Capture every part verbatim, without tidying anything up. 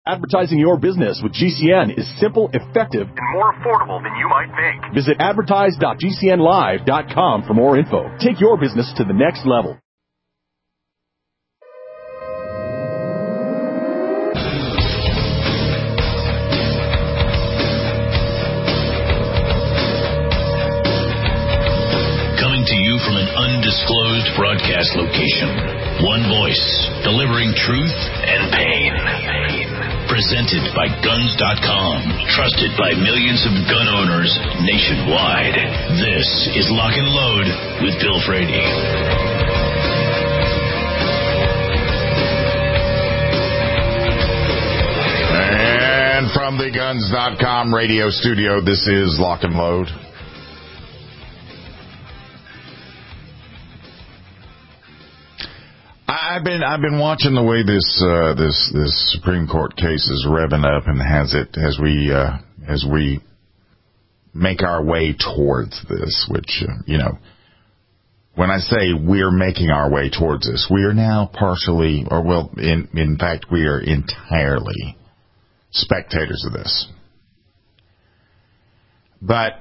Advertising your business with G C N is simple, effective, and more affordable than you might think. Visit advertise dot g c n live dot com for more info. Take your business to the next level. Coming to you from an undisclosed broadcast location. One voice, delivering truth and pain. Presented by guns dot com, trusted by millions of gun owners nationwide. This is Lock and Load with Bill Frady. And from the guns dot com radio studio, this is Lock and Load. I've been I've been watching the way this uh, this this Supreme Court case is revving up, and has it as we uh, as we make our way towards this. Which uh, you know, when I say we're making our way towards this, we are now partially, or well, in in fact, we are entirely spectators of this. But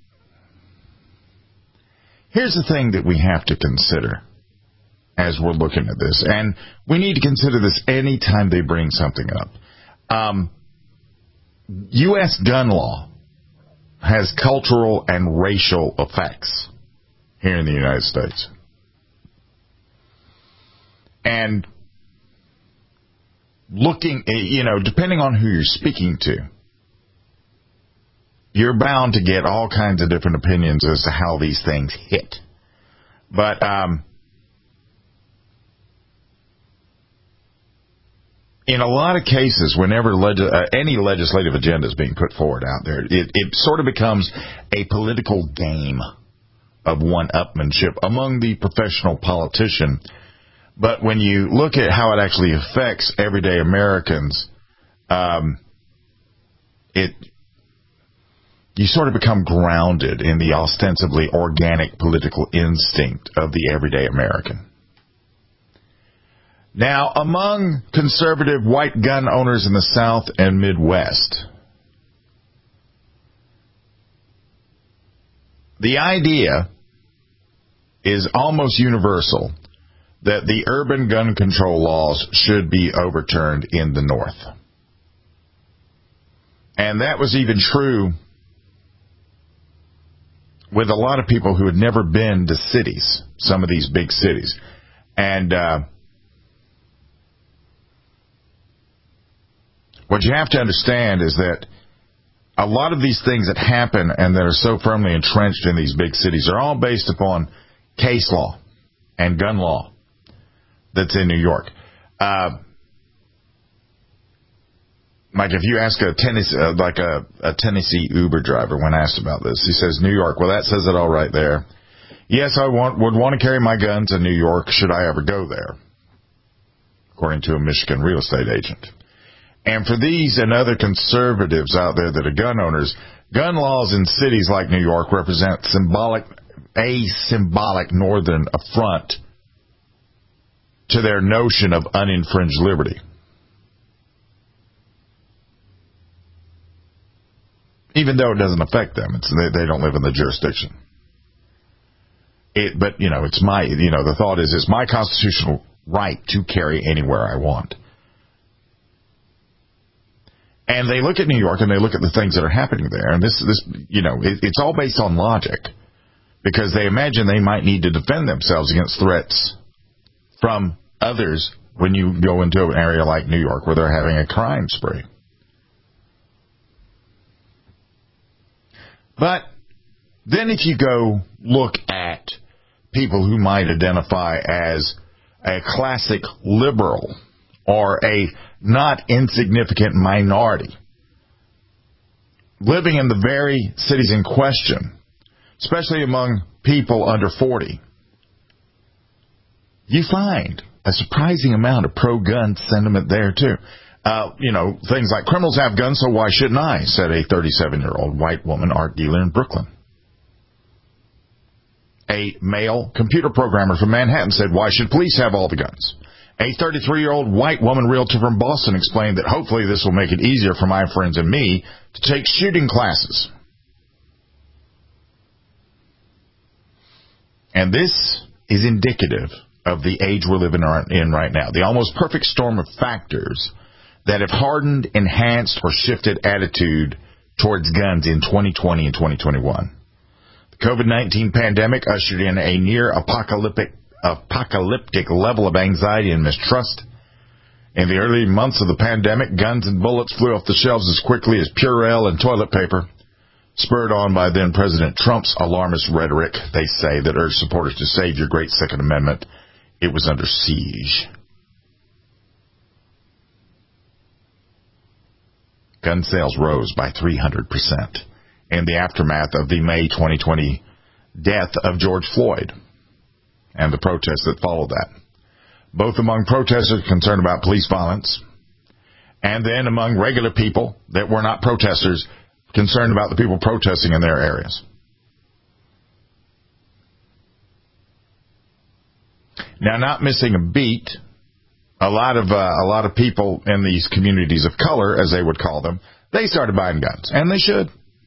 here's the thing that we have to consider as we're looking at this, and we need to consider this any time they bring something up. Um, U S gun law has cultural and racial effects here in the United States. And looking, you know, depending on who you're speaking to, you're bound to get all kinds of different opinions as to how these things hit. But, um, in a lot of cases, whenever leg- uh, any legislative agenda is being put forward out there, it, it sort of becomes a political game of one-upmanship among the professional politician. But when you look at how it actually affects everyday Americans, um, it you sort of become grounded in the ostensibly organic political instinct of the everyday American. Now, among conservative white gun owners in the South and Midwest, the idea is almost universal that the urban gun control laws should be overturned in the North. And that was even true with a lot of people who had never been to cities, some of these big cities. And, uh, what you have to understand is that a lot of these things that happen and that are so firmly entrenched in these big cities are all based upon case law and gun law that's in New York. Uh, like if you ask a Tennessee, uh, like a, a Tennessee Uber driver when asked about this, he says, New York, well, that says it all right there. Yes, I want, would want to carry my guns in New York should I ever go there, according to a Michigan real estate agent. And for these and other conservatives out there that are gun owners, gun laws in cities like New York represent symbolic, a symbolic northern affront to their notion of uninfringed liberty. Even though it doesn't affect them, it's, they, they don't live in the jurisdiction. It, but, you know, it's my, you know, the thought is, it's my constitutional right to carry anywhere I want. And they look at New York and they look at the things that are happening there. And this, this, you know, it, it's all based on logic, because they imagine they might need to defend themselves against threats from others when you go into an area like New York where they're having a crime spree. But then if you go look at people who might identify as a classic liberal or a not insignificant minority living in the very cities in question, especially among people under forty, you find a surprising amount of pro-gun sentiment there, too. Uh, you know, things like, criminals have guns, so why shouldn't I, said a thirty-seven-year-old white woman art dealer in Brooklyn. A male computer programmer from Manhattan said, why should police have all the guns? A thirty-three-year-old white woman realtor from Boston explained that hopefully this will make it easier for my friends and me to take shooting classes. And this is indicative of the age we're living in right now. The almost perfect storm of factors that have hardened, enhanced, or shifted attitude towards guns in twenty twenty and twenty twenty-one. The COVID nineteen pandemic ushered in a near apocalyptic, apocalyptic level of anxiety and mistrust. In the early months of the pandemic, guns and bullets flew off the shelves as quickly as Purell and toilet paper, spurred on by then President Trump's alarmist rhetoric, they say, that urged supporters to save your great Second Amendment. It was under siege. Gun sales rose by three hundred percent in the aftermath of the May twenty twenty death of George Floyd and the protests that followed that, both among protesters concerned about police violence and then among regular people that were not protesters concerned about the people protesting in their areas. Now, not missing a beat, a lot of uh, a lot of people in these communities of color, as they would call them, they started buying guns, and they should.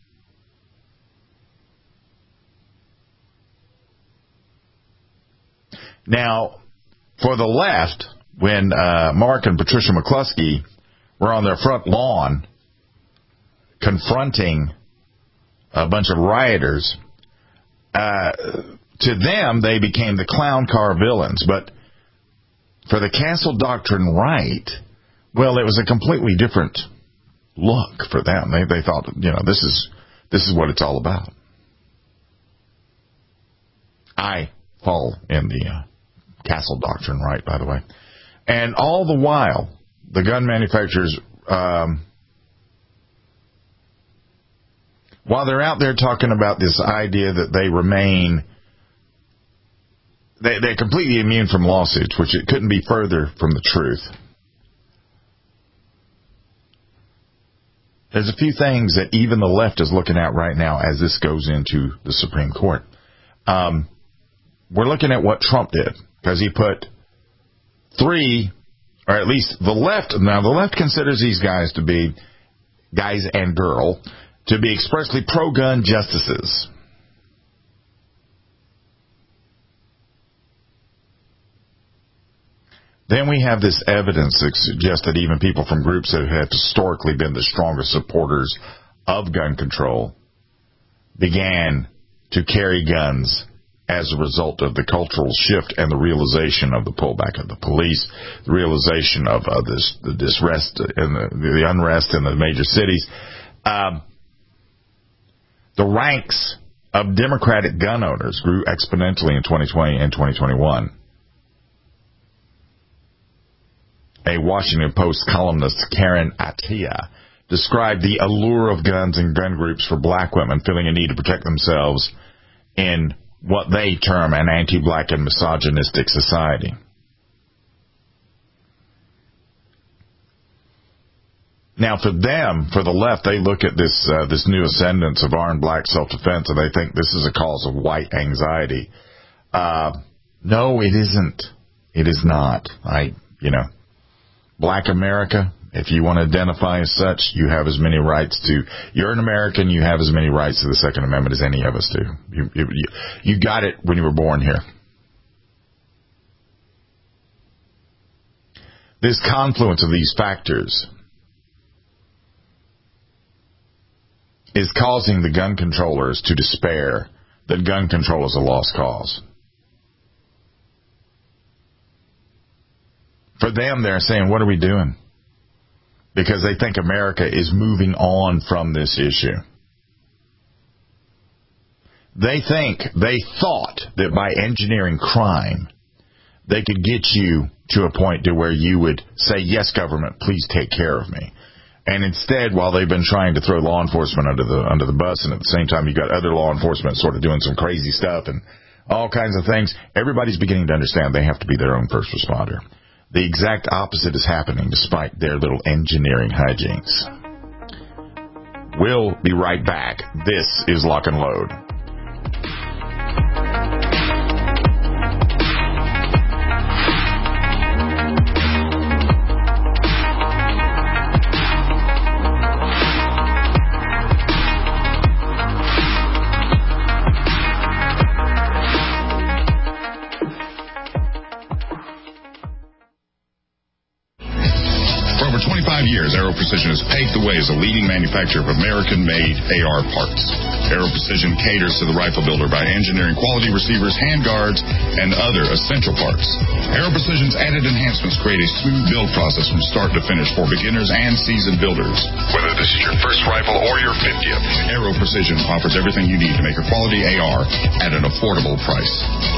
Now, for the left, when uh, Mark and Patricia McCluskey were on their front lawn confronting a bunch of rioters, uh, to them, they became the clown car villains. But for the cancel doctrine right, well, it was a completely different look for them. They they thought, you know, this is this is what it's all about. I fall in the uh, castle doctrine right, by the way. And all the while, the gun manufacturers, um, while they're out there talking about this idea that they remain, they, they're completely immune from lawsuits, which it couldn't be further from the truth. There's a few things that even the left is looking at right now as this goes into the Supreme Court. Um, we're looking at what Trump did, because he put three, or at least the left, now the left considers these guys to be, guys and girl, to be expressly pro-gun justices. Then we have this evidence that suggests that even people from groups that have historically been the strongest supporters of gun control began to carry guns as a result of the cultural shift and the realization of the pullback of the police, the realization of uh, this, the disrest and the, the unrest in the major cities. Um, the ranks of Democratic gun owners grew exponentially in twenty twenty and twenty twenty-one. A Washington Post columnist, Karen Attiah, described the allure of guns and gun groups for black women feeling a need to protect themselves in what they term an anti-black and misogynistic society. Now, for them, for the left, they look at this uh, this new ascendance of armed black self-defense, and they think this is a cause of white anxiety. Uh, no, it isn't. It is not. I, you know, Black America, if you want to identify as such, you have as many rights to, you're an American, you have as many rights to the Second Amendment as any of us do. You, you, you got it when you were born here. This confluence of these factors is causing the gun controllers to despair that gun control is a lost cause. For them, they're saying, what are we doing? Because they think America is moving on from this issue. They think, they thought that by engineering crime, they could get you to a point to where you would say, yes, government, please take care of me. And instead, while they've been trying to throw law enforcement under the under the bus, and at the same time you've got other law enforcement sort of doing some crazy stuff and all kinds of things, everybody's beginning to understand they have to be their own first responder. The exact opposite is happening despite their little engineering hijinks. We'll be right back. This is Lock and Load. years, Aero Precision has paved the way as a leading manufacturer of American-made A R parts. Aero Precision caters to the rifle builder by engineering quality receivers, handguards, and other essential parts. Aero Precision's added enhancements create a smooth build process from start to finish for beginners and seasoned builders. Whether this is your first rifle or your fiftieth, Aero Precision offers everything you need to make a quality A R at an affordable price.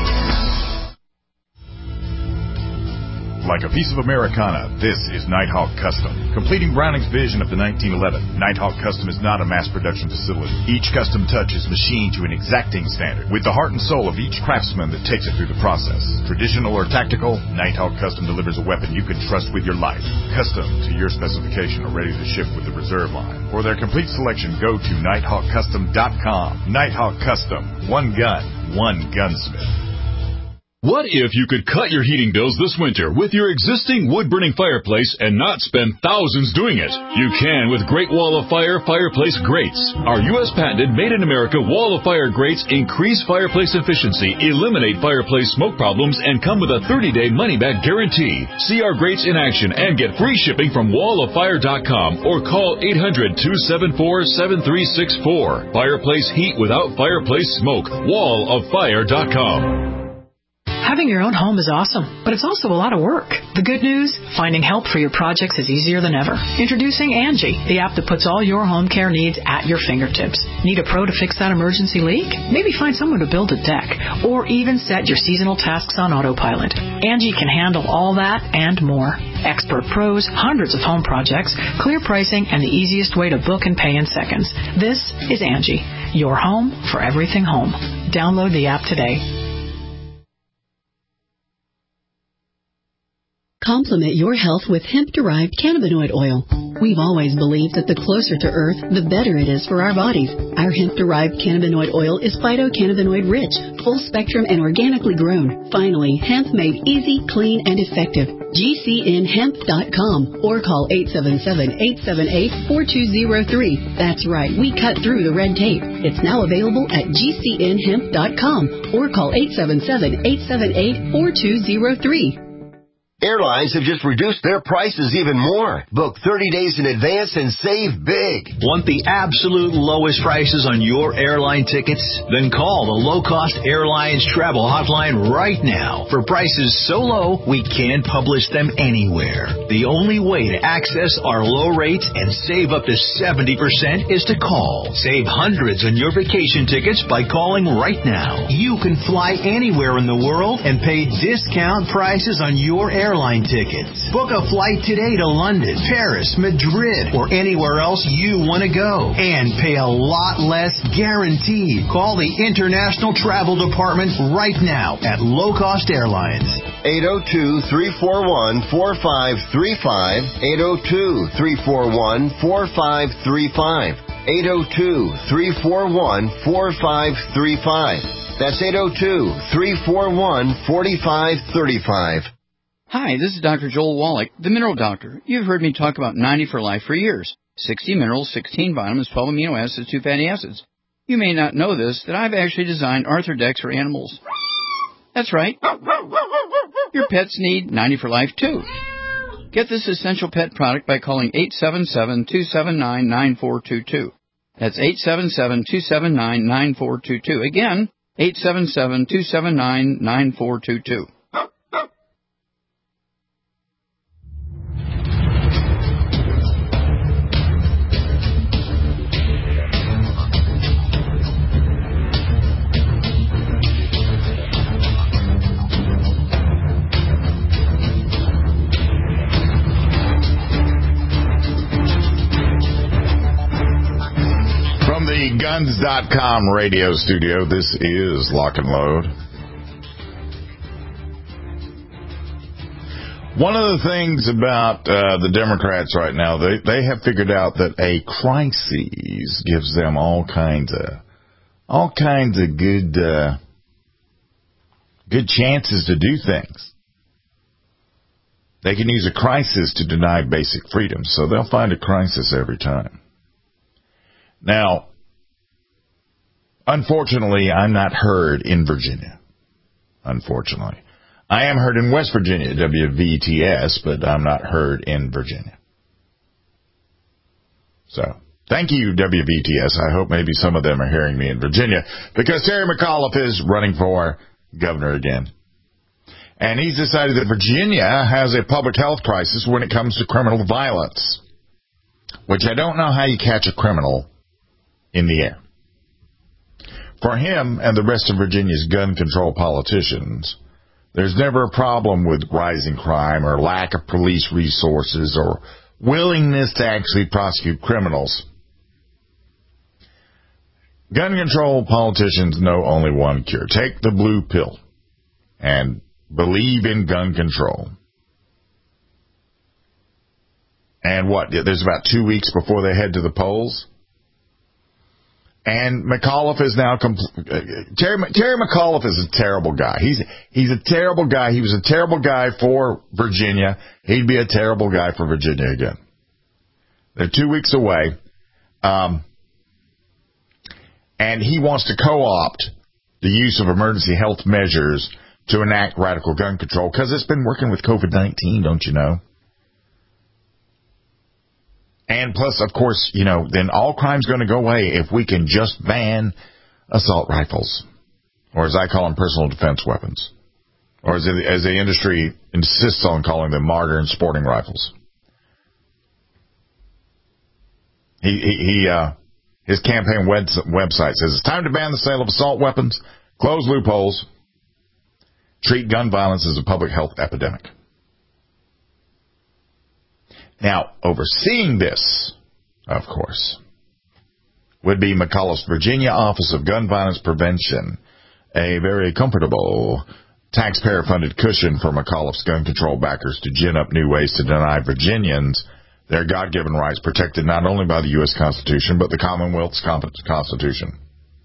Like a piece of Americana, this is Nighthawk Custom. Completing Browning's vision of the nineteen eleven, Nighthawk Custom is not a mass production facility. Each custom touch is machined to an exacting standard, with the heart and soul of each craftsman that takes it through the process. Traditional or tactical, Nighthawk Custom delivers a weapon you can trust with your life. Custom to your specification or ready to ship with the reserve line. For their complete selection, go to nighthawk custom dot com. Nighthawk Custom. One gun, one gunsmith. What if you could cut your heating bills this winter with your existing wood-burning fireplace and not spend thousands doing it? You can with Great Wall of Fire fireplace grates. Our U S patented made-in-America Wall of Fire grates increase fireplace efficiency, eliminate fireplace smoke problems, and come with a thirty-day money-back guarantee. See our grates in action and get free shipping from wall of fire dot com or call eight hundred, two seven four, seven three six four. Fireplace heat without fireplace smoke. wall of fire dot com. Having your own home is awesome, but it's also a lot of work. The good news? Finding help for your projects is easier than ever. Introducing Angie, the app that puts all your home care needs at your fingertips. Need a pro to fix that emergency leak? Maybe find someone to build a deck, or even set your seasonal tasks on autopilot. Angie can handle all that and more. Expert pros, hundreds of home projects, clear pricing, and the easiest way to book and pay in seconds. This is Angie, your home for everything home. Download the app today. Complement your health with hemp-derived cannabinoid oil. We've always believed that the closer to Earth, the better it is for our bodies. Our hemp-derived cannabinoid oil is phytocannabinoid-rich, full-spectrum, and organically grown. Finally, hemp made easy, clean, and effective. G C N hemp dot com or call eight seven seven, eight seven eight, four two zero three. That's right, we cut through the red tape. It's now available at G C N hemp dot com or call eight seven seven, eight seven eight, four two zero three. Airlines have just reduced their prices even more. Book thirty days in advance and save big. Want the absolute lowest prices on your airline tickets? Then call the Low Cost Airlines Travel Hotline right now. For prices so low, we can't publish them anywhere. The only way to access our low rates and save up to seventy percent is to call. Save hundreds on your vacation tickets by calling right now. You can fly anywhere in the world and pay discount prices on your airline airline tickets. Book a flight today to London, Paris, Madrid, or anywhere else you want to go. And pay a lot less guaranteed. Call the International Travel Department right now at Low Cost Airlines. eight oh two, three four one, four five three five. eight oh two, three four one, four five three five. eight oh two, three four one, four five three five. That's eight oh two, three four one, four five three five. Hi, this is Doctor Joel Wallach, the Mineral Doctor. You've heard me talk about ninety for Life for years. sixty minerals, sixteen vitamins, twelve amino acids, two fatty acids. You may not know this, that I've actually designed Arthrodex for animals. That's right. Your pets need ninety for Life, too. Get this essential pet product by calling eight seven seven, two seven nine, nine four two two. That's eight seven seven, two seven nine, nine four two two. Again, eight seven seven, two seven nine, nine four two two. Guns dot com radio studio. This is Lock and Load. One of the things about uh, the Democrats right now, they, they have figured out that a crisis gives them all kinds of all kinds of good uh, good chances to do things. They can use a crisis to deny basic freedoms, so they'll find a crisis every time. Now, unfortunately, I'm not heard in Virginia. Unfortunately. I am heard in West Virginia, W V T S, but I'm not heard in Virginia. So, thank you, W V T S. I hope maybe some of them are hearing me in Virginia, because Terry McAuliffe is running for governor again. And he's decided that Virginia has a public health crisis when it comes to criminal violence, which I don't know how you catch a criminal in the air. For him and the rest of Virginia's gun control politicians, there's never a problem with rising crime or lack of police resources or willingness to actually prosecute criminals. Gun control politicians know only one cure. Take the blue pill and believe in gun control. And what? There's about two weeks before they head to the polls. And McAuliffe is now compl- Terry, Terry McAuliffe is a terrible guy. He's he's a terrible guy. He was a terrible guy for Virginia. He'd be a terrible guy for Virginia again. They're two weeks away, um, and he wants to co-opt the use of emergency health measures to enact radical gun control because it's been working with COVID nineteen, don't you know? And plus, of course, you know, then all crime's going to go away if we can just ban assault rifles, or as I call them, personal defense weapons, or as the, as the industry insists on calling them, modern sporting rifles. He, he, he uh, his campaign web, website says it's time to ban the sale of assault weapons, close loopholes, treat gun violence as a public health epidemic. Now, overseeing this, of course, would be McAuliffe's Virginia Office of Gun Violence Prevention, a very comfortable taxpayer-funded cushion for McAuliffe's gun control backers to gin up new ways to deny Virginians their God-given rights protected not only by the U S Constitution, but the Commonwealth's Constitution.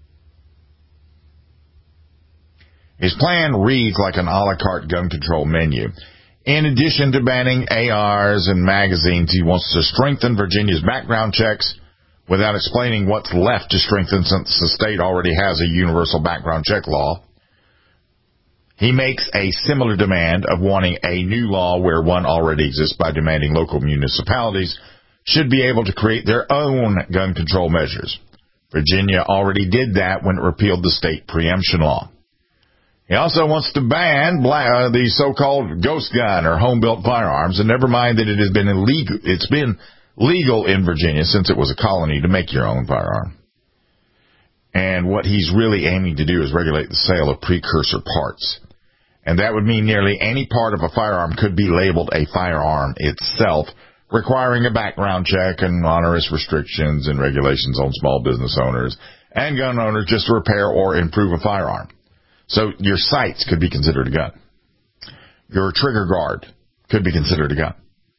His plan reads like an a la carte gun control menu. In addition to banning A Rs and magazines, he wants to strengthen Virginia's background checks without explaining what's left to strengthen since the state already has a universal background check law. He makes a similar demand of wanting a new law where one already exists by demanding local municipalities should be able to create their own gun control measures. Virginia already did that when it repealed the state preemption law. He also wants to ban uh, the so-called ghost gun or home-built firearms, and never mind that it has been illegal. It's been legal in Virginia since it was a colony to make your own firearm. And what he's really aiming to do is regulate the sale of precursor parts. And that would mean nearly any part of a firearm could be labeled a firearm itself, requiring a background check and onerous restrictions and regulations on small business owners and gun owners just to repair or improve a firearm. So your sights could be considered a gun. Your trigger guard could be considered a gun.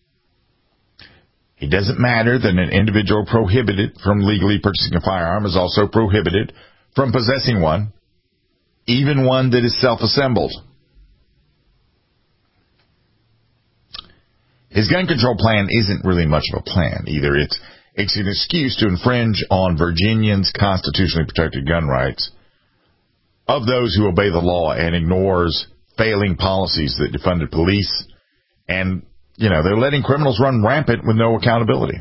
It doesn't matter that an individual prohibited from legally purchasing a firearm is also prohibited from possessing one, even one that is self-assembled. His gun control plan isn't really much of a plan either. It's, it's an excuse to infringe on Virginians' constitutionally protected gun rights of those who obey the law and ignores failing policies that defunded police. And, you know, they're letting criminals run rampant with no accountability.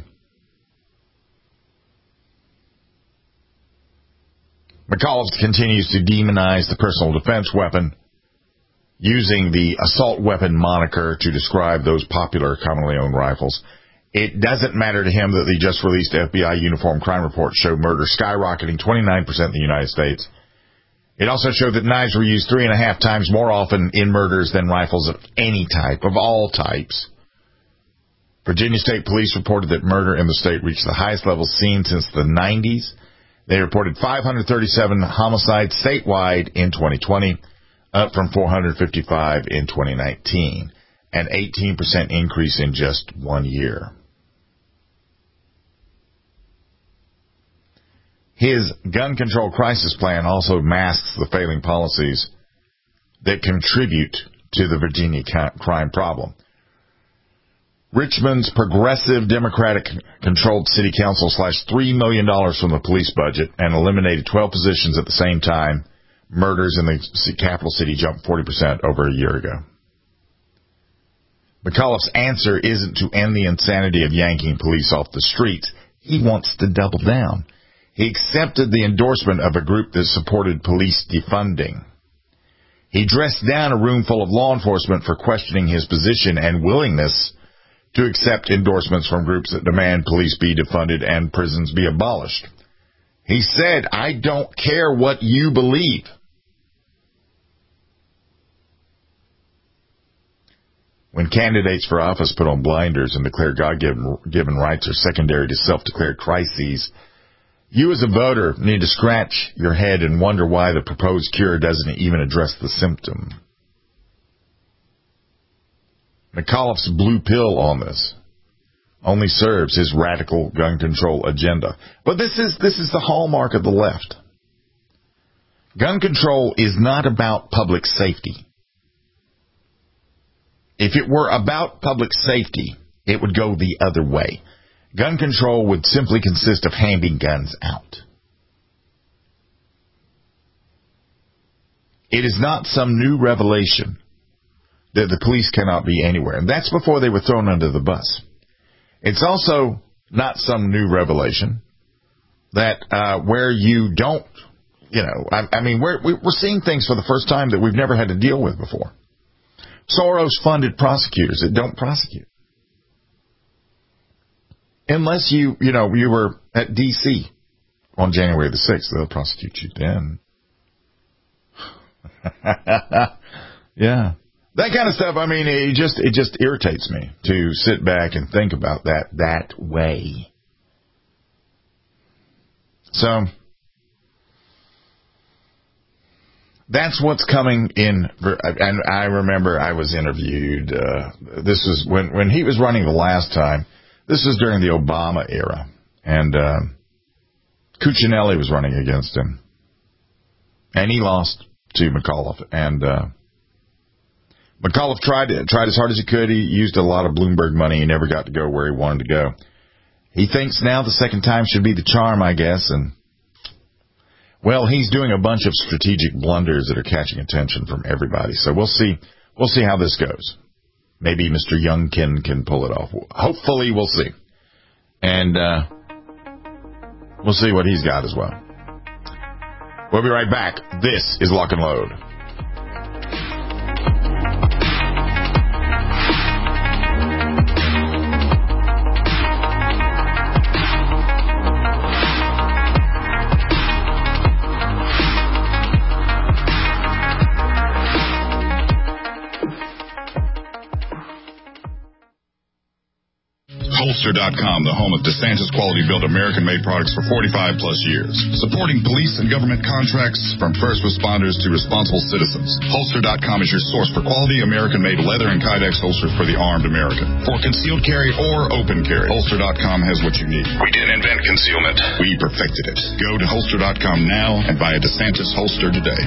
McAuliffe continues to demonize the personal defense weapon, using the assault weapon moniker to describe those popular commonly owned rifles. It doesn't matter to him that the just released F B I uniform crime report showed murder skyrocketing twenty-nine percent in the United States. It also showed that knives were used three and a half times more often in murders than rifles of any type, of all types. Virginia State Police reported that murder in the state reached the highest levels seen since the nineties. They reported five hundred thirty-seven homicides statewide in twenty twenty, up from four hundred fifty-five in twenty nineteen, an eighteen percent increase in just one year. His gun control crisis plan also masks the failing policies that contribute to the Virginia crime problem. Richmond's progressive Democratic-controlled city council slashed three million dollars from the police budget and eliminated twelve positions at the same time. Murders in the capital city jumped forty percent over a year ago. McAuliffe's answer isn't to end the insanity of yanking police off the streets. He wants to double down. He accepted the endorsement of a group that supported police defunding. He dressed down a room full of law enforcement for questioning his position and willingness to accept endorsements from groups that demand police be defunded and prisons be abolished. He said, I don't care what you believe. When candidates for office put on blinders and declare God-given given rights are secondary to self-declared crises, you as a voter need to scratch your head and wonder why the proposed cure doesn't even address the symptom. McAuliffe's blue pill on this only serves his radical gun control agenda. But this is this is the hallmark of the left. Gun control is not about public safety. If it were about public safety, it would go the other way. Gun control would simply consist of handing guns out. It is not some new revelation that the police cannot be anywhere. And that's before they were thrown under the bus. It's also not some new revelation that uh, where you don't, you know, I, I mean, we're, we're seeing things for the first time that we've never had to deal with before. Soros-funded prosecutors that don't prosecute. Unless you, you know, you were at D C on January the sixth, they'll prosecute you then. Yeah. That kind of stuff, I mean, it just it just irritates me to sit back and think about that that way. So, that's what's coming in. And I remember I was interviewed. Uh, this was when, when he was running the last time. This was during the Obama era. And uh, Cuccinelli was running against him. And he lost to McAuliffe. And uh, McAuliffe tried, tried as hard as he could. He used a lot of Bloomberg money. He never got to go where he wanted to go. He thinks now the second time should be the charm, I guess. And well, he's doing a bunch of strategic blunders that are catching attention from everybody. So we'll see. We'll see how this goes. Maybe Mister Youngkin can pull it off. Hopefully, we'll see. And uh, we'll see what he's got as well. We'll be right back. This is Lock and Load. Holster dot com, the home of DeSantis quality-built American-made products for forty-five plus years. Supporting police and government contracts from first responders to responsible citizens. Holster dot com is your source for quality American-made leather and Kydex holsters for the armed American. For concealed carry or open carry, Holster dot com has what you need. We didn't invent concealment. We perfected it. Go to Holster dot com now and buy a DeSantis holster today.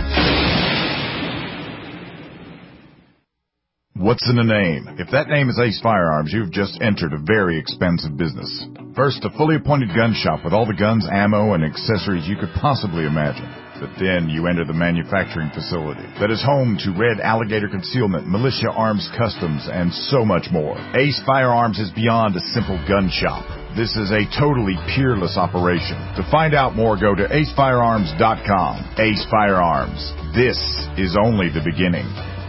What's in a name? If that name is Ace Firearms, you've just entered a very expensive business. First, a fully appointed gun shop with all the guns, ammo, and accessories you could possibly imagine. But then you enter the manufacturing facility that is home to Red Alligator Concealment, Militia Arms Customs, and so much more. Ace Firearms is beyond a simple gun shop. This is a totally peerless operation. To find out more, go to ace firearms dot com. Ace Firearms. This is only the beginning.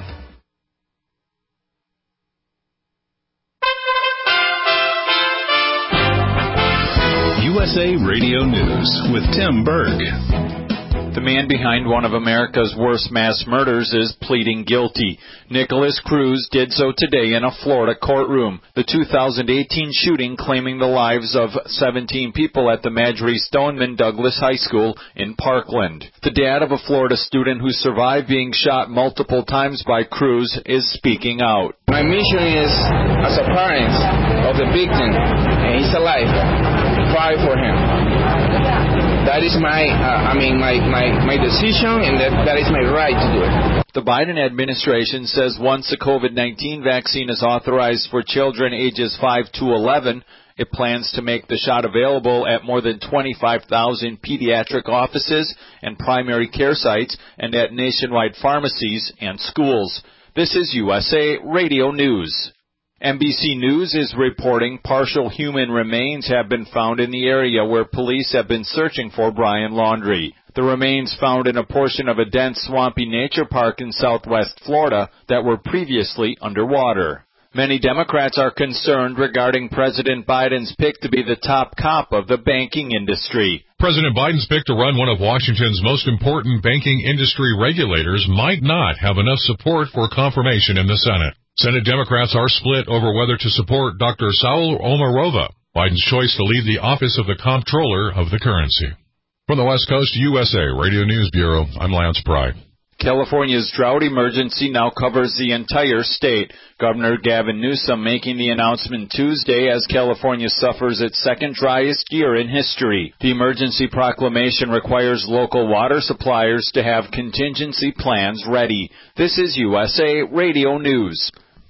U S A Radio News with Tim Berg. The man behind one of America's worst mass murders is pleading guilty. Nicholas Cruz did so today in a Florida courtroom. The two thousand eighteen shooting claiming the lives of seventeen people at the Marjory Stoneman Douglas High School in Parkland. The dad of a Florida student who survived being shot multiple times by Cruz is speaking out. My mission is, as a parent of the victim, and he's alive, fight for him. That is my, uh, I mean, my, my, my decision, and that, that is my right to do it. The Biden administration says once the COVID nineteen vaccine is authorized for children ages five to eleven, it plans to make the shot available at more than twenty-five thousand pediatric offices and primary care sites and at nationwide pharmacies and schools. This is U S A Radio News. N B C News is reporting partial human remains have been found in the area where police have been searching for Brian Laundrie. The remains found in a portion of a dense swampy nature park in southwest Florida that were previously underwater. Many Democrats are concerned regarding President Biden's pick to be the top cop of the banking industry. President Biden's pick to run one of Washington's most important banking industry regulators might not have enough support for confirmation in the Senate. Senate Democrats are split over whether to support Doctor Saul Omarova, Biden's choice to lead the office of the comptroller of the currency. From the West Coast U S A Radio News Bureau, I'm Lance Pry. California's drought emergency now covers the entire state. Governor Gavin Newsom making the announcement Tuesday as California suffers its second driest year in history. The emergency proclamation requires local water suppliers to have contingency plans ready. This is U S A Radio News.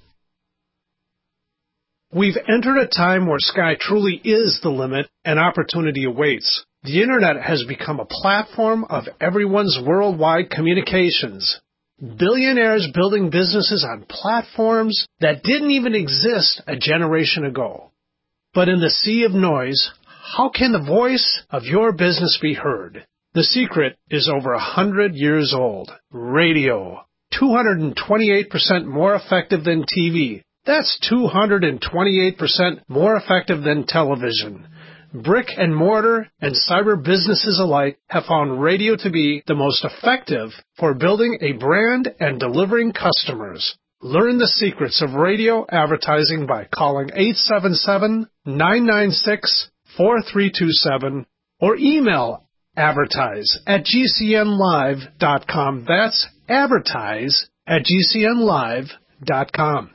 We've entered a time where sky truly is the limit and opportunity awaits. The Internet has become a platform of everyone's worldwide communications. Billionaires building businesses on platforms that didn't even exist a generation ago. But in the sea of noise, how can the voice of your business be heard? The secret is over a hundred years old. Radio. two hundred twenty-eight percent more effective than T V. That's two hundred twenty-eight percent more effective than television. Brick and mortar and cyber businesses alike have found radio to be the most effective for building a brand and delivering customers. Learn the secrets of radio advertising by calling eight seven seven, nine nine six, four three two seven or email advertise at g c n live dot com. That's advertise at g c n live dot com.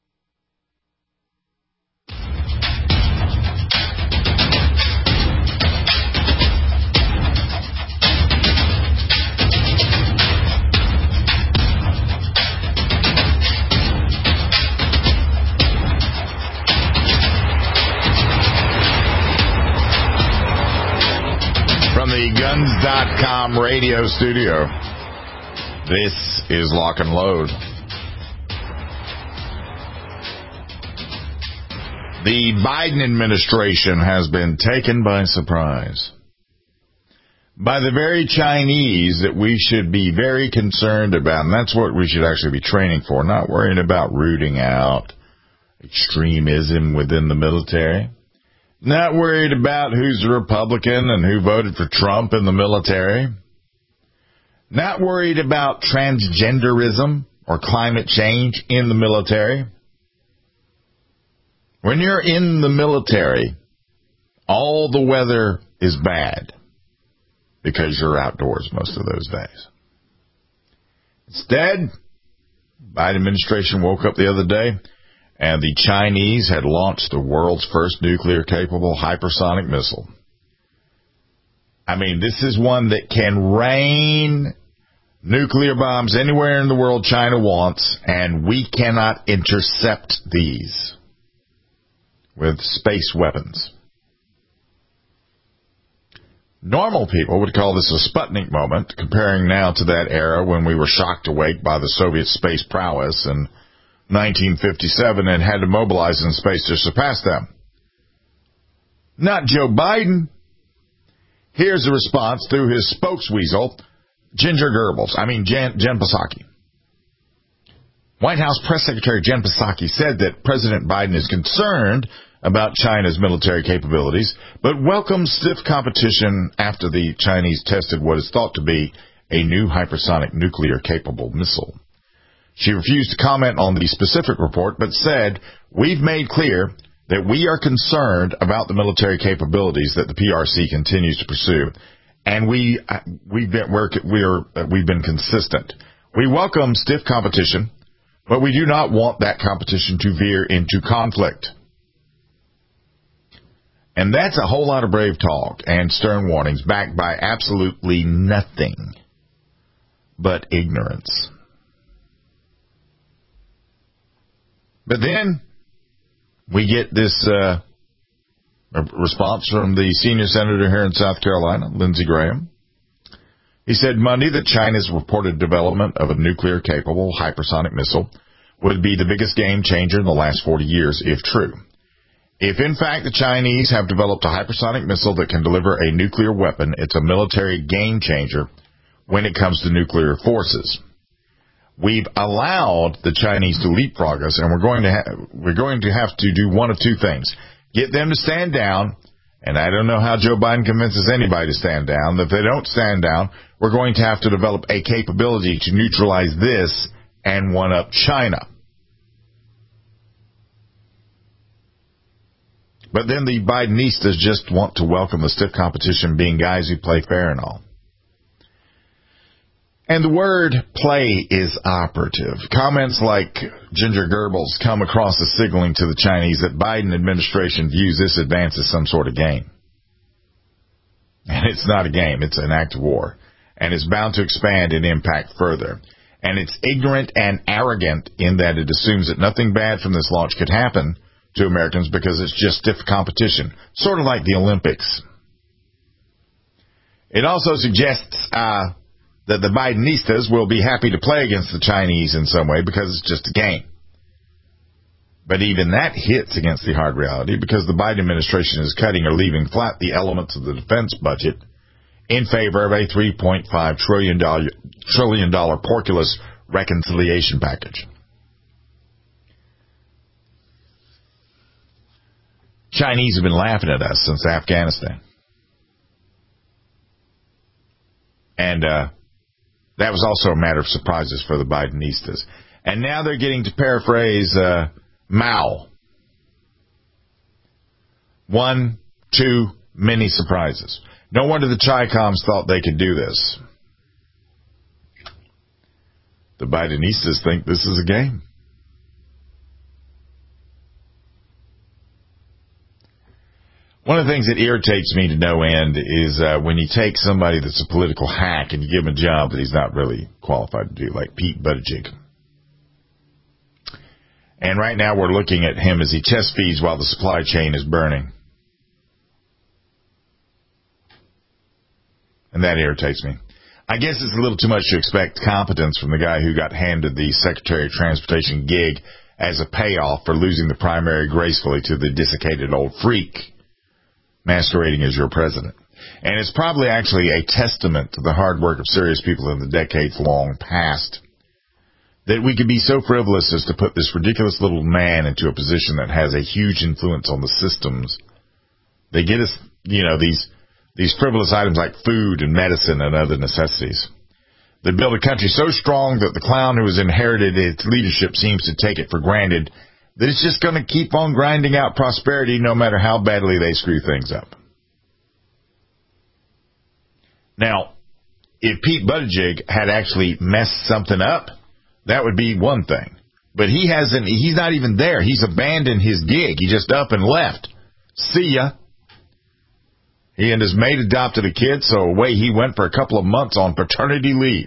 Guns dot com radio studio. This is Lock and Load. The Biden administration has been taken by surprise by the very Chinese that we should be very concerned about, and that's what we should actually be training for, not worrying about rooting out extremism within the military. Not worried about who's a Republican and who voted for Trump in the military. Not worried about transgenderism or climate change in the military. When you're in the military, all the weather is bad because you're outdoors most of those days. Instead, the Biden administration woke up the other day and the Chinese had launched the world's first nuclear-capable hypersonic missile. I mean, this is one that can rain nuclear bombs anywhere in the world China wants, and we cannot intercept these with space weapons. Normal people would call this a Sputnik moment, comparing now to that era when we were shocked awake by the Soviet space prowess and nineteen fifty-seven and had to mobilize in space to surpass them. Not Joe Biden. Here's a response through his spokesweasel, Ginger Goebbels, I mean Jen, Jen Psaki. White House Press Secretary Jen Psaki said that President Biden is concerned about China's military capabilities, but welcomes stiff competition after the Chinese tested what is thought to be a new hypersonic nuclear-capable missile. She refused to comment on the specific report, but said, "We've made clear that we are concerned about the military capabilities that the P R C continues to pursue, and we we've been we're, we're we've been consistent. We welcome stiff competition, but we do not want that competition to veer into conflict." And that's a whole lot of brave talk and stern warnings backed by absolutely nothing but ignorance. But then we get this uh, response from the senior senator here in South Carolina, Lindsey Graham. He said Monday that China's reported development of a nuclear-capable hypersonic missile would be the biggest game changer in the last forty years, if true. If, in fact, the Chinese have developed a hypersonic missile that can deliver a nuclear weapon, it's a military game changer when it comes to nuclear forces. We've allowed the Chinese to leapfrog us, and we're going to ha- we're going to have to do one of two things. Get them to stand down, and I don't know how Joe Biden convinces anybody to stand down. If they don't stand down, we're going to have to develop a capability to neutralize this and one-up China. But then the Bidenistas just want to welcome the stiff competition, being guys who play fair and all. And the word play is operative. Comments like Ginger Goebbels come across as signaling to the Chinese that Biden administration views this advance as some sort of game. And it's not a game. It's an act of war. And it's bound to expand and impact further. And it's ignorant and arrogant in that it assumes that nothing bad from this launch could happen to Americans because it's just stiff competition, sort of like the Olympics. It also suggests uh, that the Bidenistas will be happy to play against the Chinese in some way because it's just a game. But even that hits against the hard reality because the Biden administration is cutting or leaving flat the elements of the defense budget in favor of a three point five trillion dollars trillion dollar porculus reconciliation package. Chinese have been laughing at us since Afghanistan. And uh, that was also a matter of surprises for the Bidenistas. And now they're getting to paraphrase uh, Mao. One, two, many surprises. No wonder the Chi-Coms thought they could do this. The Bidenistas think this is a game. One of the things that irritates me to no end is uh, when you take somebody that's a political hack and you give him a job that he's not really qualified to do, like Pete Buttigieg. And right now we're looking at him as he chest feeds while the supply chain is burning. And that irritates me. I guess it's a little too much to expect competence from the guy who got handed the Secretary of Transportation gig as a payoff for losing the primary gracefully to the desiccated old freak masquerading as your president. And it's probably actually a testament to the hard work of serious people in the decades long past that we could be so frivolous as to put this ridiculous little man into a position that has a huge influence on the systems. They get us, you know, these these frivolous items like food and medicine and other necessities. They build a country so strong that the clown who has inherited its leadership seems to take it for granted that it's just going to keep on grinding out prosperity no matter how badly they screw things up. Now, if Pete Buttigieg had actually messed something up, that would be one thing. But he hasn't, he's not even there. He's abandoned his gig. He just up and left. See ya. He and his mate adopted a kid, so away he went for a couple of months on paternity leave.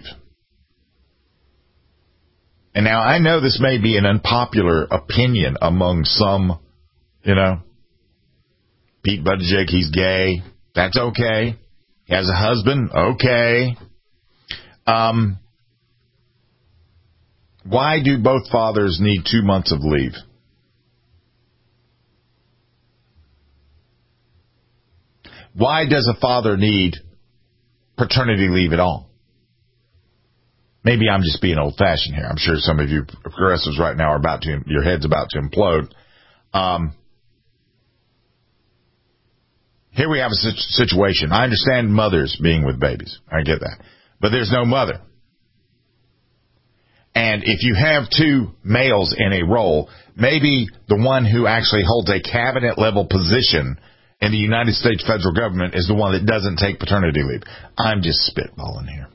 And now I know this may be an unpopular opinion among some, you know, Pete Buttigieg, he's gay. That's okay. He has a husband. Okay. Um, why do both fathers need two months of leave? Why does a father need paternity leave at all? Maybe I'm just being old-fashioned here. I'm sure some of you progressives right now are about to, your head's about to implode. Um, here we have a situation. I understand mothers being with babies. I get that. But there's no mother. And if you have two males in a role, maybe the one who actually holds a cabinet-level position in the United States federal government is the one that doesn't take paternity leave. I'm just spitballing here.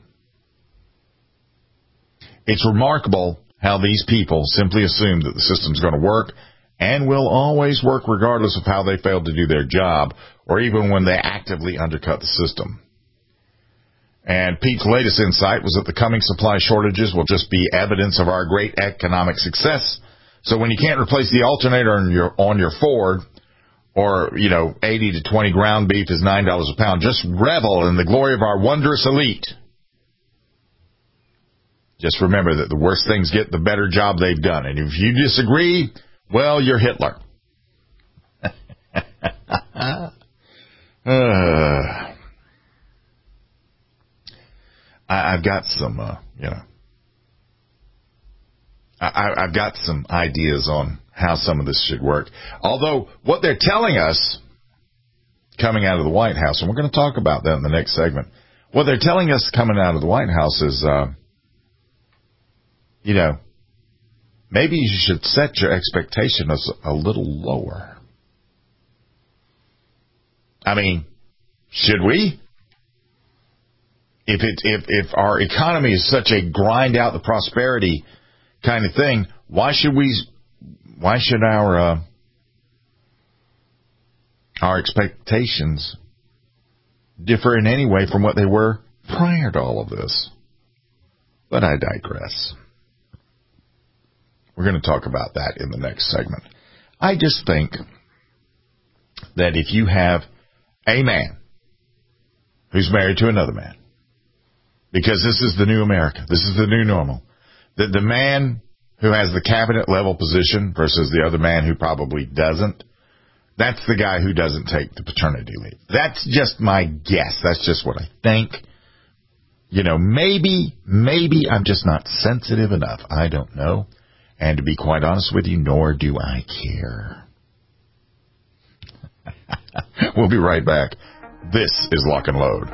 It's remarkable how these people simply assume that the system's going to work and will always work regardless of how they failed to do their job or even when they actively undercut the system. And Pete's latest insight was that the coming supply shortages will just be evidence of our great economic success. So when you can't replace the alternator on your, on your Ford, or, you know, eighty to twenty ground beef is nine dollars a pound, just revel in the glory of our wondrous elite. Just remember that the worse things get, the better job they've done. And if you disagree, well, you're Hitler. uh, I, I've got some, uh, you know, I, I've got some ideas on how some of this should work. Although what they're telling us coming out of the White House, and we're going to talk about that in the next segment, what they're telling us coming out of the White House is, uh, you know, maybe you should set your expectations a little lower. I mean, should we? If it if if our economy is such a grind out the prosperity kind of thing, why should we? Why should our uh, our expectations differ in any way from what they were prior to all of this? But I digress. We're going to talk about that in the next segment. I just think that if you have a man who's married to another man, because this is the new America, this is the new normal, that the man who has the cabinet level position versus the other man who probably doesn't, that's the guy who doesn't take the paternity leave. That's just my guess. That's just what I think. You know, maybe, maybe I'm just not sensitive enough. I don't know. And to be quite honest with you, nor do I care. We'll be right back. This is Lock and Load.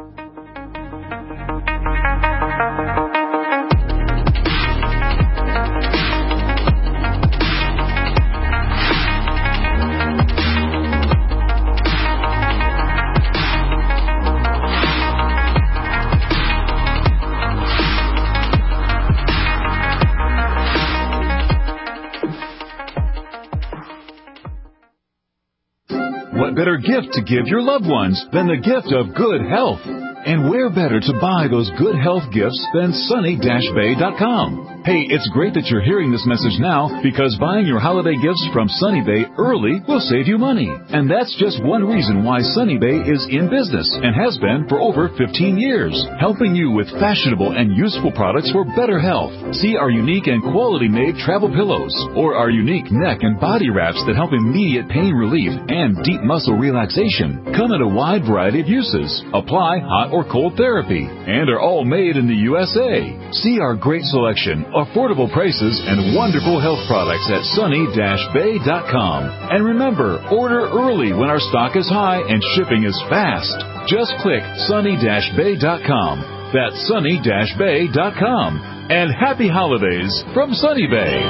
What better gift to give your loved ones than the gift of good health? And where better to buy those good health gifts than Sunny Bay dot com? Hey, it's great that you're hearing this message now, because buying your holiday gifts from Sunny Bay early will save you money. And that's just one reason why Sunny Bay is in business and has been for over fifteen years, helping you with fashionable and useful products for better health. See our unique and quality-made travel pillows, or our unique neck and body wraps that help immediate pain relief and deep muscle relaxation. Come in a wide variety of uses. Apply hot or cold therapy, and are all made in the U S A. See our great selection, affordable prices, and wonderful health products at Sunny Bay dot com. And remember, order early when our stock is high and shipping is fast. Just click Sunny Bay dot com. That's Sunny Bay dot com. And happy holidays from Sunny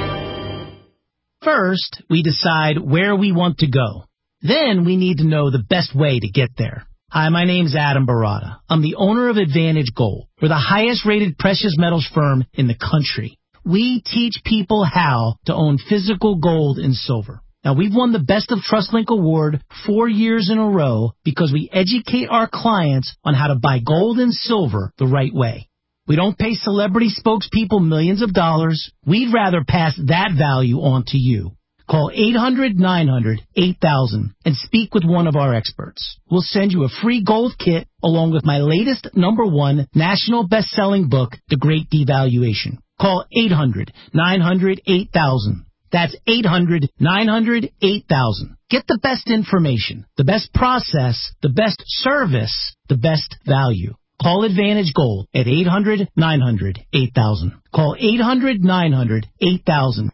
Bay. First, we decide where we want to go. Then we need to know the best way to get there. Hi, my name's Adam Barada. I'm the owner of Advantage Gold. We're the highest rated precious metals firm in the country. We teach people how to own physical gold and silver. Now, we've won the Best of TrustLink Award four years in a row because we educate our clients on how to buy gold and silver the right way. We don't pay celebrity spokespeople millions of dollars. We'd rather pass that value on to you. Call eight hundred nine hundred eight thousand and speak with one of our experts. We'll send you a free gold kit along with my latest number one national best-selling book, The Great Devaluation. Call eight hundred nine hundred eight thousand. That's eight hundred nine hundred eight thousand. Get the best information, the best process, the best service, the best value. Call Advantage Gold at eight hundred nine hundred eight thousand. Call eight hundred nine hundred eight thousand.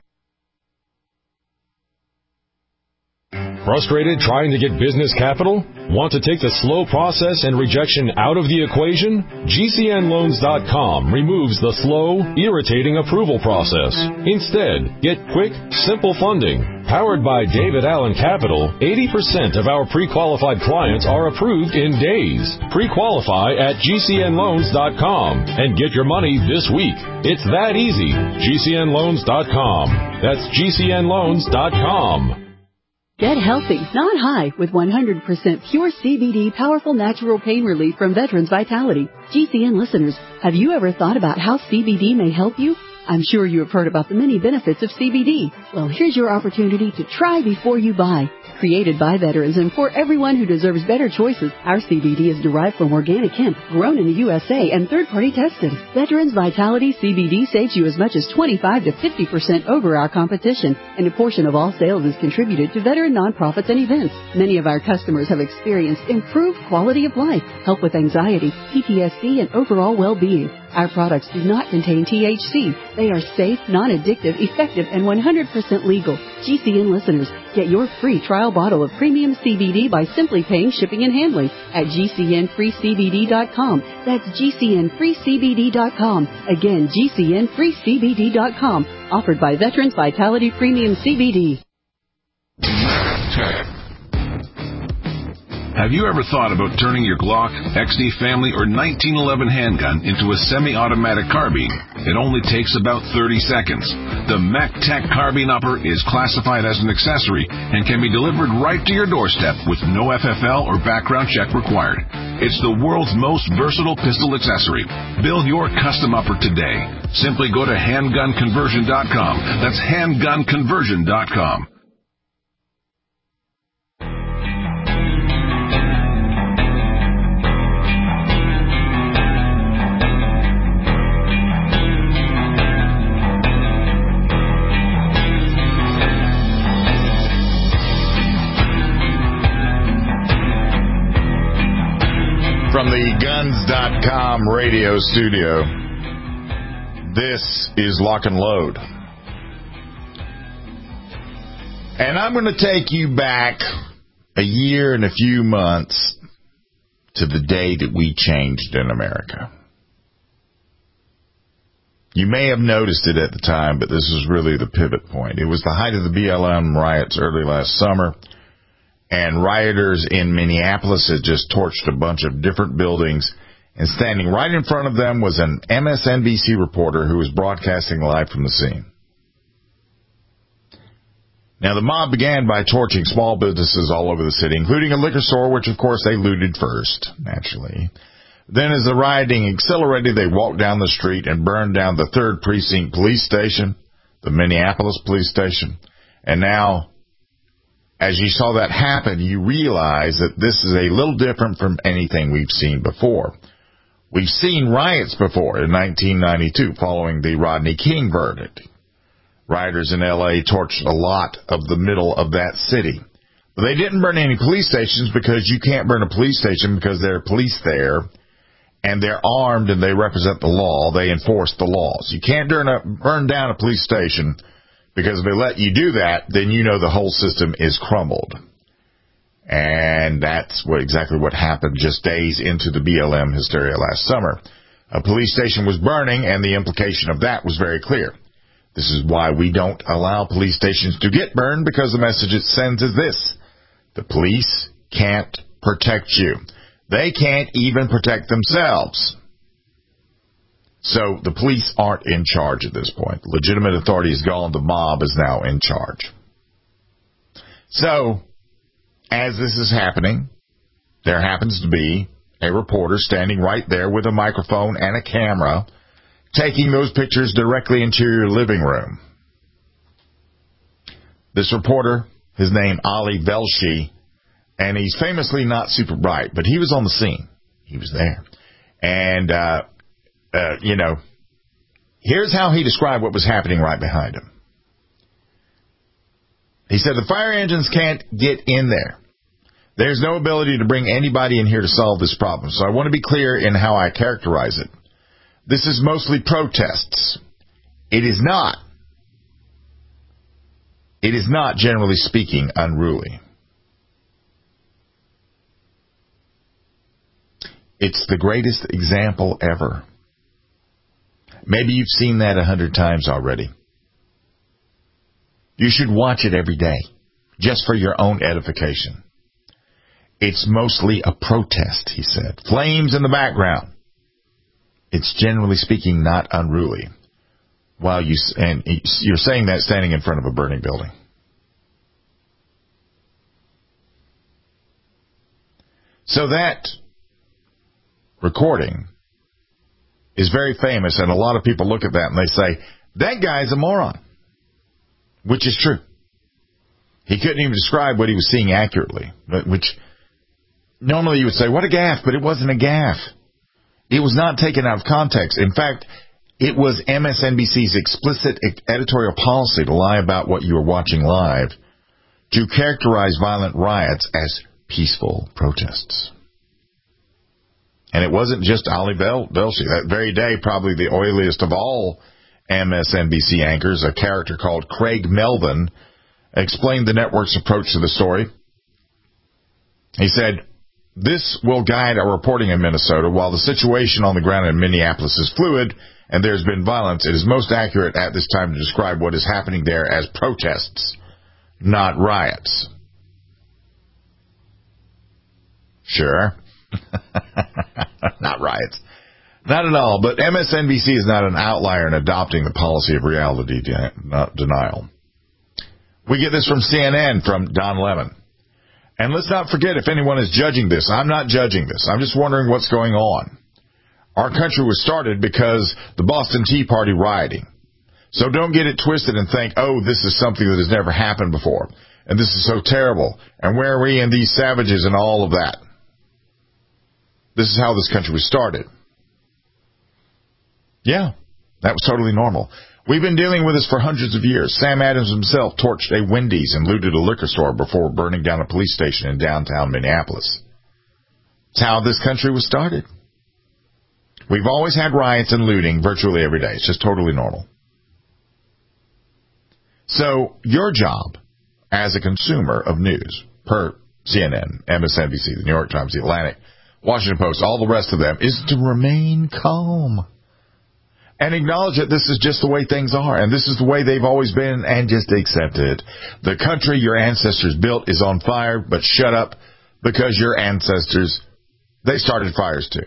Frustrated trying to get business capital? Want to take the slow process and rejection out of the equation? G C N loans dot com removes the slow, irritating approval process. Instead, get quick, simple funding. Powered by David Allen Capital, eighty percent of our pre-qualified clients are approved in days. Pre-qualify at G C N loans dot com and get your money this week. It's that easy. G C N loans dot com. That's G C N loans dot com. Get healthy, not high, with one hundred percent pure C B D powerful natural pain relief from Veterans Vitality. G C N listeners, have you ever thought about how C B D may help you? I'm sure you have heard about the many benefits of C B D. Well, here's your opportunity to try before you buy. Created by veterans and for everyone who deserves better choices, our C B D is derived from organic hemp, grown in the U S A and third-party tested. Veterans Vitality C B D saves you as much as twenty-five to fifty percent over our competition, and a portion of all sales is contributed to veteran nonprofits and events. Many of our customers have experienced improved quality of life, help with anxiety, P T S D, and overall well-being. Our products do not contain T H C. They are safe, non-addictive, effective, and one hundred percent legal. G C N listeners, get your free trial bottle of premium C B D by simply paying shipping and handling at G C N free C B D dot com. That's G C N free C B D dot com. Again, G C N free C B D dot com. Offered by Veterans Vitality Premium C B D. Have you ever thought about turning your Glock, X D Family, or nineteen eleven handgun into a semi-automatic carbine? It only takes about thirty seconds. The MacTech Carbine Upper is classified as an accessory and can be delivered right to your doorstep with no F F L or background check required. It's the world's most versatile pistol accessory. Build your custom upper today. Simply go to handgun conversion dot com. That's handgun conversion dot com. From the guns dot com radio studio, this is Lock and Load. And I'm going to take you back a year and a few months to the day that we changed in America. You may have noticed it at the time, but this was really the pivot point. It was the height of the B L M riots early last summer. And rioters in Minneapolis had just torched a bunch of different buildings, and standing right in front of them was an M S N B C reporter who was broadcasting live from the scene. Now, the mob began by torching small businesses all over the city, including a liquor store, which, of course, they looted first, naturally. Then, as the rioting accelerated, they walked down the street and burned down the third Precinct Police Station, the Minneapolis Police Station, and now, as you saw that happen, you realize that this is a little different from anything we've seen before. We've seen riots before in nineteen ninety-two following the Rodney King verdict. Rioters in L A torched a lot of the middle of that city. But they didn't burn any police stations because you can't burn a police station because there are police there and they're armed and they represent the law. They enforce the laws. You can't burn, a, burn down a police station because if they let you do that, then you know the whole system is crumbled. And that's what exactly what happened just days into the B L M hysteria last summer. A police station was burning, and the implication of that was very clear. This is why we don't allow police stations to get burned, because the message it sends is this: the police can't protect you. They can't even protect themselves. So the police aren't in charge at this point. Legitimate authority is gone. The mob is now in charge. So, as this is happening, there happens to be a reporter standing right there with a microphone and a camera, taking those pictures directly into your living room. This reporter, his name Ali Velshi, and he's famously not super bright, but he was on the scene. He was there. And, uh, uh, you know, here's how he described what was happening right behind him. He said, the fire engines can't get in there. There's no ability to bring anybody in here to solve this problem. So I want to be clear in how I characterize it. This is mostly protests. It is not, it is not, generally speaking, unruly. It's the greatest example ever. Maybe you've seen that a hundred times already. You should watch it every day, just for your own edification. It's mostly a protest, he said. Flames in the background. It's generally speaking not unruly. While you and you're saying that standing in front of a burning building. So that recording is very famous, and a lot of people look at that and they say, that guy's a moron. Which is true. He couldn't even describe what he was seeing accurately, which normally you would say, what a gaffe, but it wasn't a gaffe. It was not taken out of context. In fact, it was M S N B C's explicit editorial policy to lie about what you were watching live, to characterize violent riots as peaceful protests. And it wasn't just Ali Velshi. That very day, probably the oiliest of all M S N B C anchors, a character called Craig Melvin, explained the network's approach to the story. He said, this will guide our reporting in Minnesota. While the situation on the ground in Minneapolis is fluid and there's been violence, it is most accurate at this time to describe what is happening there as protests, not riots. Sure. Not riots. Not at all. But M S N B C is not an outlier in adopting the policy of reality de- not denial. We get this from C N N, from Don Lemon. And let's not forget, if anyone is judging this, I'm not judging this. I'm just wondering what's going on. Our country was started because the Boston Tea Party rioting. So don't get it twisted and think, oh, this is something that has never happened before. And this is so terrible. And where are we in these savages and all of that? This is how this country was started. Yeah, that was totally normal. We've been dealing with this for hundreds of years. Sam Adams himself torched a Wendy's and looted a liquor store before burning down a police station in downtown Minneapolis. It's how this country was started. We've always had riots and looting virtually every day. It's just totally normal. So your job as a consumer of news, per C N N, M S N B C, the New York Times, the Atlantic, Washington Post, all the rest of them, is to remain calm and acknowledge that this is just the way things are, and this is the way they've always been, and just accept it. The country your ancestors built is on fire, but shut up, because your ancestors, they started fires too.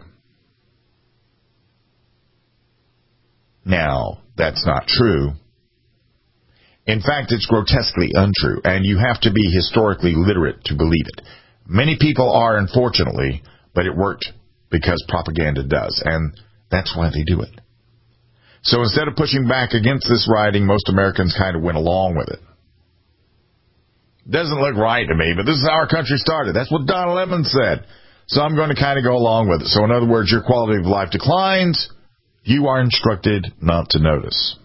Now, that's not true. In fact, it's grotesquely untrue, and you have to be historically literate to believe it. Many people are, unfortunately, but it worked because propaganda does, and that's why they do it. So instead of pushing back against this rioting, most Americans kind of went along with it. Doesn't look right to me, but this is how our country started. That's what Don Lemon said. So I'm going to kind of go along with it. So in other words, your quality of life declines. You are instructed not to notice.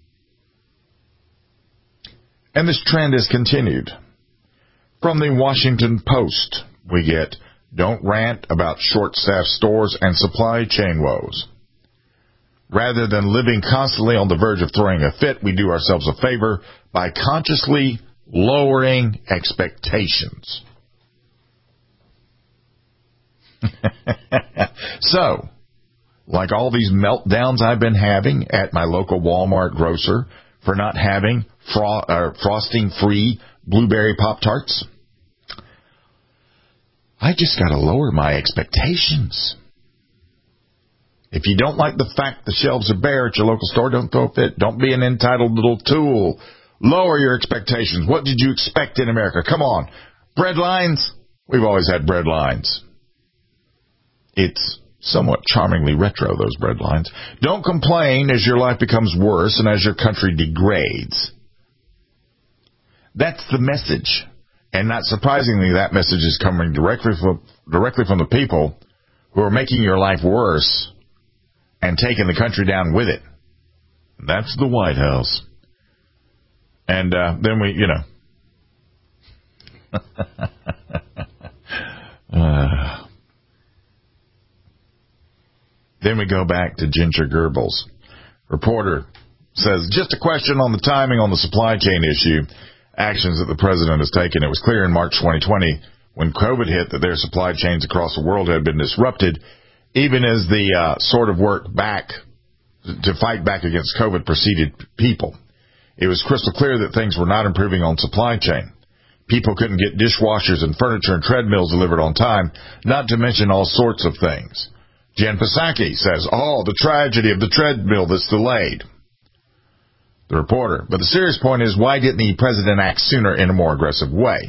And this trend has continued. From the Washington Post, we get, don't rant about short-staffed stores and supply chain woes. Rather than living constantly on the verge of throwing a fit, we do ourselves a favor by consciously lowering expectations. So, like all these meltdowns I've been having at my local Walmart grocer for not having fro- uh, frosting-free blueberry Pop-Tarts, I just got to lower my expectations. If you don't like the fact the shelves are bare at your local store, don't throw a fit. Don't be an entitled little tool. Lower your expectations. What did you expect in America? Come on. Bread lines? We've always had bread lines. It's somewhat charmingly retro, those bread lines. Don't complain as your life becomes worse and as your country degrades. That's the message. And not surprisingly, that message is coming directly from, directly from the people who are making your life worse and taking the country down with it. That's the White House. And uh, then we, you know. uh, then we go back to Ginger Goebbels. Reporter says, just a question on the timing on the supply chain issue, actions that the president has taken. It was clear in March twenty twenty, when COVID hit, that their supply chains across the world had been disrupted, even as the uh, sort of work back to fight back against COVID preceded people. It was crystal clear that things were not improving on supply chain. People couldn't get dishwashers and furniture and treadmills delivered on time, not to mention all sorts of things. Jen Psaki says, oh, the tragedy of the treadmill that's delayed. The reporter, but the serious point is, why didn't the president act sooner in a more aggressive way?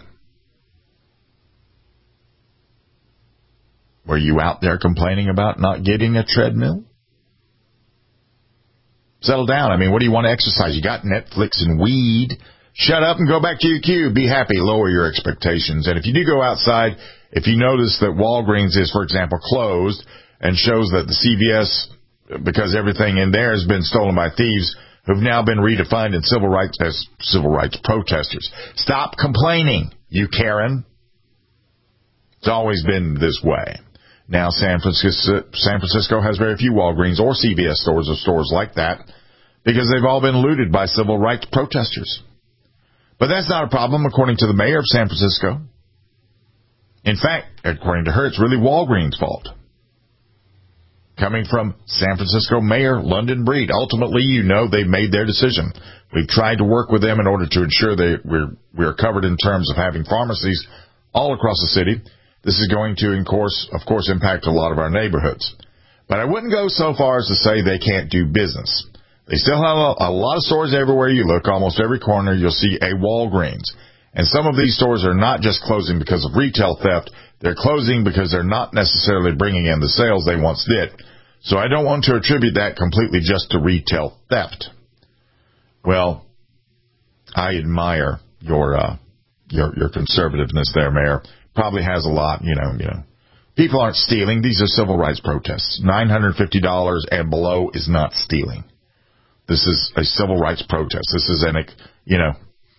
Were you out there complaining about not getting a treadmill? Settle down. I mean, what do you want to exercise? You got Netflix and weed. shut up and go back to your queue. Be happy. Lower your expectations. And if you do go outside, if you notice that Walgreens is, for example, closed and shows that the C V S, because everything in there has been stolen by thieves, who've now been redefined in civil rights as civil rights protesters. Stop complaining, you Karen. It's always been this way. Now San Francisco, San Francisco has very few Walgreens or C V S stores or stores like that because they've all been looted by civil rights protesters. But that's not a problem, according to the mayor of San Francisco. In fact, according to her, it's really Walgreens' fault. Coming from San Francisco Mayor London Breed. Ultimately, you know they've made their decision. We've tried to work with them in order to ensure that we're, we're covered in terms of having pharmacies all across the city. This is going to, of course, of course, impact a lot of our neighborhoods. But I wouldn't go so far as to say they can't do business. They still have a, a lot of stores everywhere you look. Almost every corner you'll see a Walgreens. And some of these stores are not just closing because of retail theft. They're closing because they're not necessarily bringing in the sales they once did. So I don't want to attribute that completely just to retail theft. Well, I admire your uh, your your conservativeness there, Mayor. Probably has a lot, you know, you know. People aren't stealing. These are civil rights protests. nine hundred fifty dollars and below is not stealing. This is a civil rights protest. This is an, you know,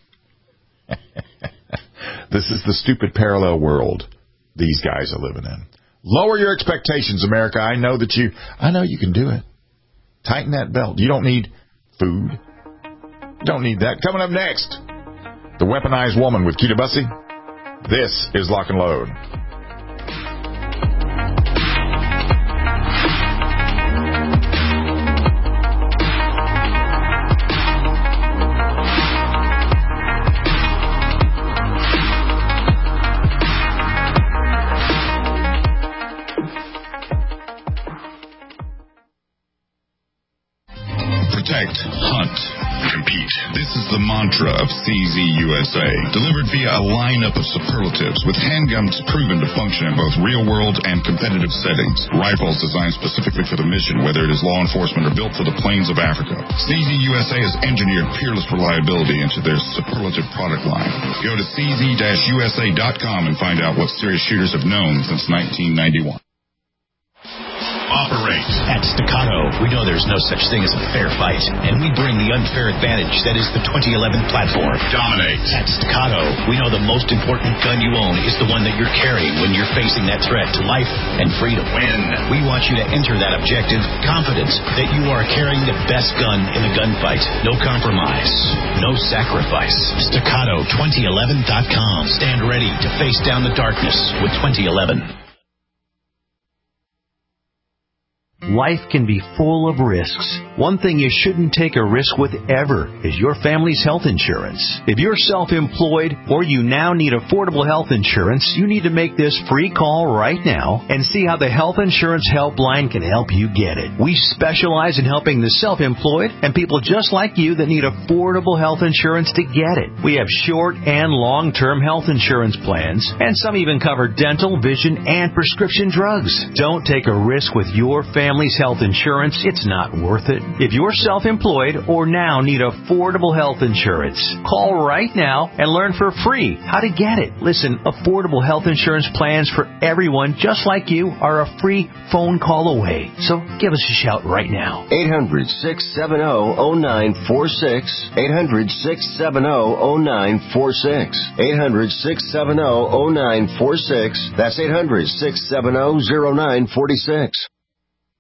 this is the stupid parallel world these guys are living in. Lower your expectations, America. I know that you, I know you can do it. Tighten that belt. You don't need food. You don't need that. Coming up next, the weaponized woman with Kita Bussey. This is Lock and Load. Protect, hunt, compete. This is the mantra of C Z U S A, delivered via a lineup of superlatives with handguns proven to function in both real-world and competitive settings. Rifles designed specifically for the mission, whether it is law enforcement or built for the plains of Africa. C Z U S A has engineered peerless reliability into their superlative product line. Go to C Z U S A dot com and find out what serious shooters have known since nineteen ninety-one. Operate. At Staccato, we know there's no such thing as a fair fight, and we bring the unfair advantage that is the twenty eleven platform. Dominate. At Staccato, we know the most important gun you own is the one that you're carrying when you're facing that threat to life and freedom. Win. We want you to enter that objective confident that you are carrying the best gun in the gunfight. No compromise. No sacrifice. Staccato twenty eleven dot com. Stand ready to face down the darkness with twenty eleven. Life can be full of risks. One thing you shouldn't take a risk with ever is your family's health insurance. If you're self-employed or you now need affordable health insurance, you need to make this free call right now and see how the Health Insurance Helpline can help you get it. We specialize in helping the self-employed and people just like you that need affordable health insurance to get it. We have short and long-term health insurance plans, and some even cover dental, vision, and prescription drugs. Don't take a risk with your family. Family's health insurance, it's not worth it. If you're self-employed or now need affordable health insurance, call right now and learn for free how to get it. Listen, affordable health insurance plans for everyone just like you are a free phone call away. So give us a shout right now. eight hundred, six seven zero, zero nine four six. eight hundred, six seven zero, zero nine four six. eight hundred, six seven zero, zero nine four six. That's eight hundred, six seven zero, zero nine four six.